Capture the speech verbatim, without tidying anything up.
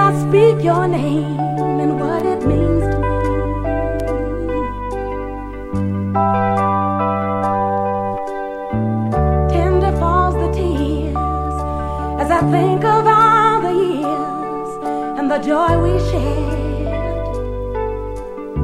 I speak your name and what it means to me. Tender falls the tears as I think of all the years and the joy we shared.